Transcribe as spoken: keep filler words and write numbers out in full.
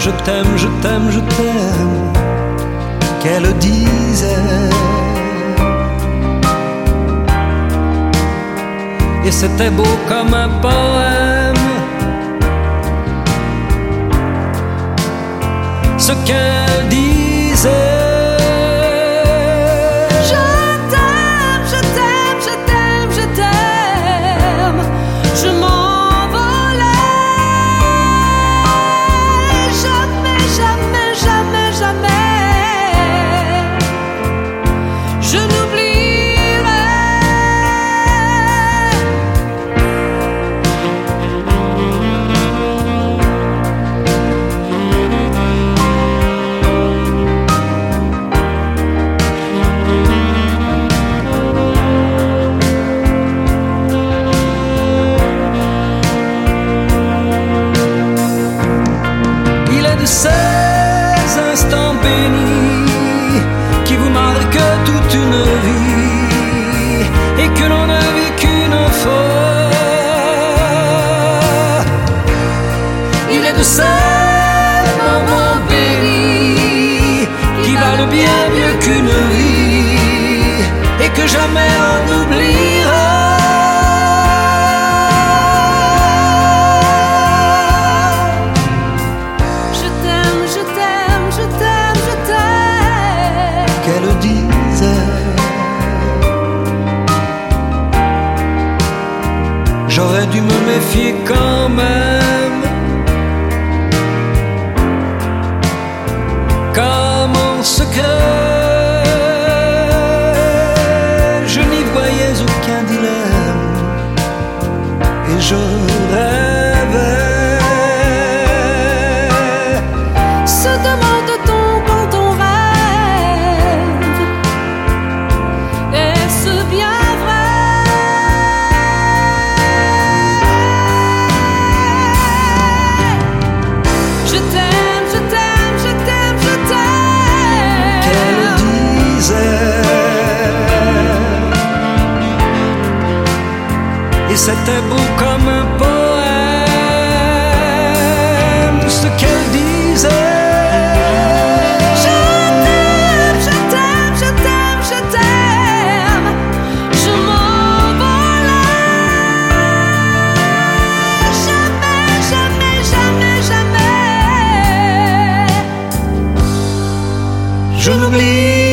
je t'aime, je t'aime, je t'aime, qu'elle disait. Et c'était beau comme un poème, ce qu'elle disait. Ces instants bénis qui vous marquent toute une vie et que l'on ne vit qu'une fois. Il est de ces moments bénis qui valent bien mieux qu'une vie et que jamais on n'oubliera. Qu'elle disait. J'aurais dû me méfier quand même, comme en secret je n'y voyais aucun dilemme et je rêvais. Se demande-t-on quand on rêve, est-ce bien vrai? Je t'aime, je t'aime, je t'aime, je t'aime. Qu'elle disait. Et c'était beau comme un poème, ce qu'elle disait. Je n'oublie